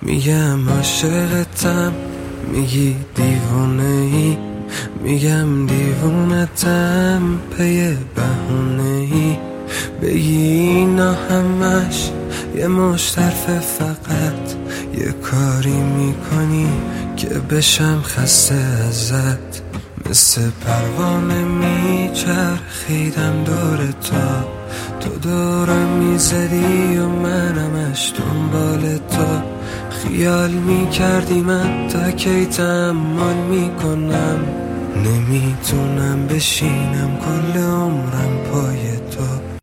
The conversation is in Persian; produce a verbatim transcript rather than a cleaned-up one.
میگم عاشقتم، میگی دیوونه ای، میگم دیوونتم پی بهونه ای. بگی اینا همش یه مشترفه، فقط یه کاری میکنی که بشم خسته ازت. مثل پروانه میچرخیدم دور تا تو دورم میزدی و منمش دنبال تو. خیال میکردی من تا کی تحمل میکنم، نمیتونم بشینم کل عمرم پای